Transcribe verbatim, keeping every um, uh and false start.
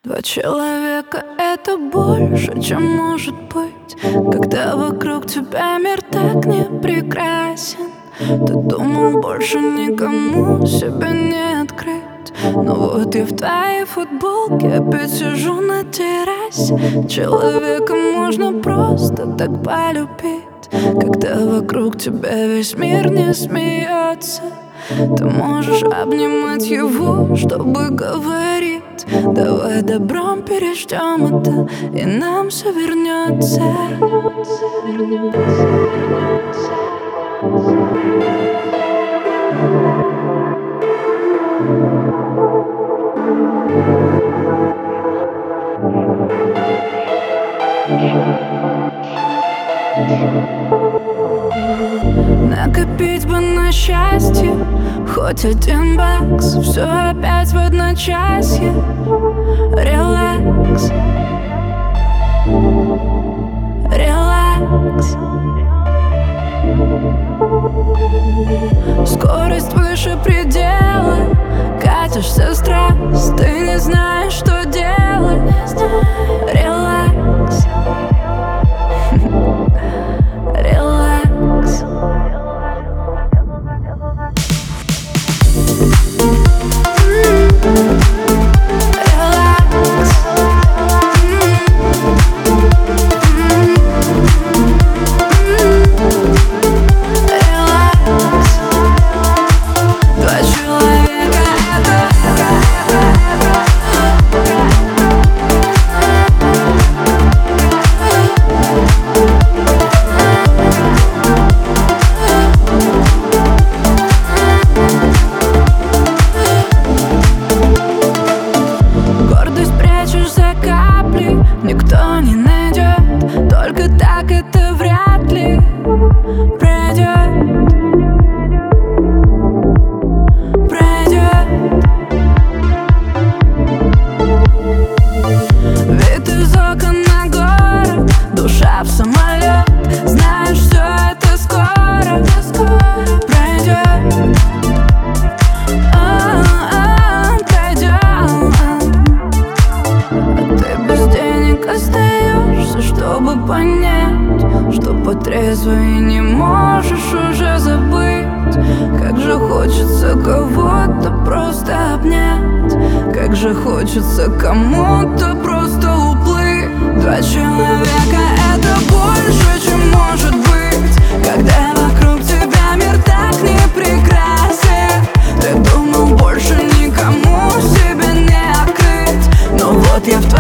Два человека — это больше, чем может быть, когда вокруг тебя мир так не прекрасен. Ты думал, больше никому себя не открыть, но вот я в твоей футболке опять сижу на террасе. Человека можно просто так полюбить, когда вокруг тебя весь мир не смеется. Ты можешь обнимать его, чтобы говорить: давай добром переждем это, и нам все вернется. Накопить бы на счастье хоть один бакс, все опять в одночасье. Релакс, релакс. Скорость выше предела, катишься страсть, ты не знаешь, что делать. Релакс, релакс. Никто не найдет, только так это вряд ли пройдет, пройдет. Вид из окон на город, душа в самолет, знаешь, все это скоро, скоро пройдет. Остаешься, чтобы понять, что по трезвой не можешь уже забыть. Как же хочется кого-то просто обнять, как же хочется кому-то просто уплыть. Два человека — это больше, чем может быть, когда вокруг тебя мир так не прекрасен. Ты думал, больше никому себя не открыть, но вот я в